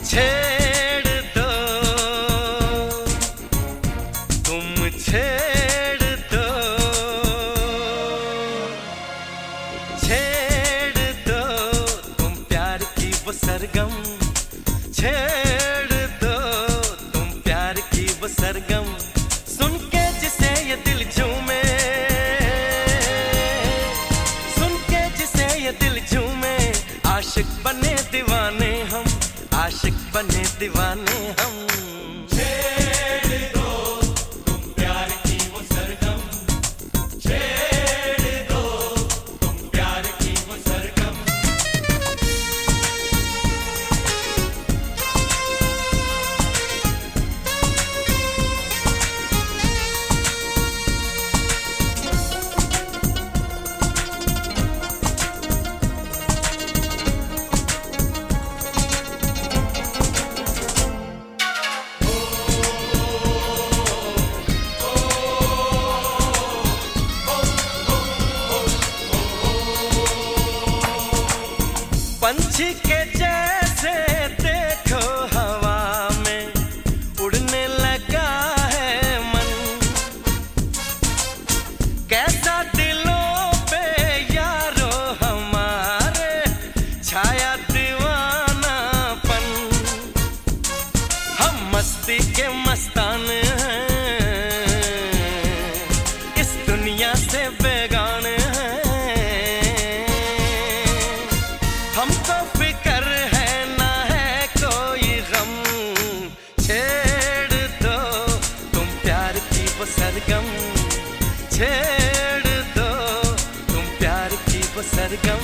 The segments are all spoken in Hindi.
छेड़ दो तुम, छेड़ दो, छेड़ दो तुम प्यार की वो सरगम, छेड़ दो तुम प्यार की वो सरगम। सुन के जिसे ये दिल झूमे, सुन के जिसे ये दिल झूमे, आशिक बने दीवाने हम, आशिक बने दीवाने हम। छेड़ दो तुम प्यार की वो सरगम, छेड़ दो तुम प्यार की वो सरगम। पंछी के जैसे देखो हवा में उड़ने लगा है मन, कैसा दिलों पे यारो हमारे छाया दीवानापन। हम मस्ती के मस्तान हैं, इस दुनिया से बेगाने हैं। हमको फिक्र है ना है कोई गम, छेड़ दो तुम प्यार की वो सरगम, छेड़ दो तुम प्यार की वो सरगम।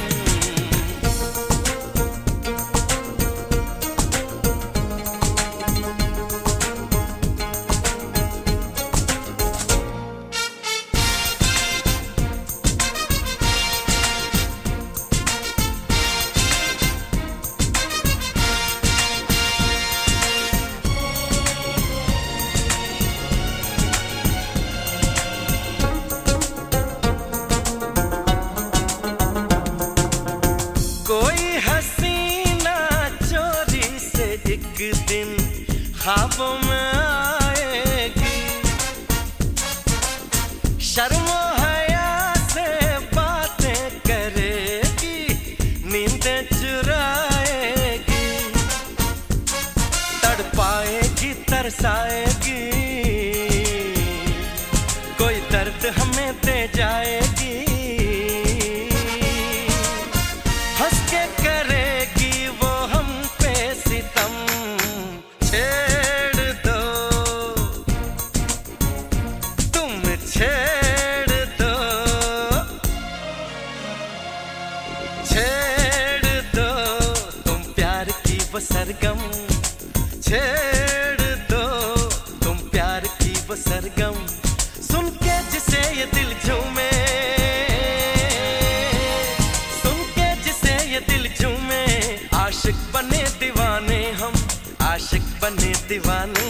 कोई हसीना चोरी से एक दिन ख्वाबों में आएगी, शर्मो हया से बातें करेगी, नींदें चुराएगी, तड़पाएगी तरसाएगी, कोई दर्द हमें दे जाएगी, हंस के करेगी वो हम पे सितम। छेड़ दो तुम, छेड़ दो, छेड़ दो तुम प्यार की वो सरगम, छेड़ दो तुम प्यार की वो सरगम। सुन के जिसे ये दिल झूमे, सुन के जिसे ये दिल झूमे, आशिक बने दीवाने हम, आशिक बने दीवाने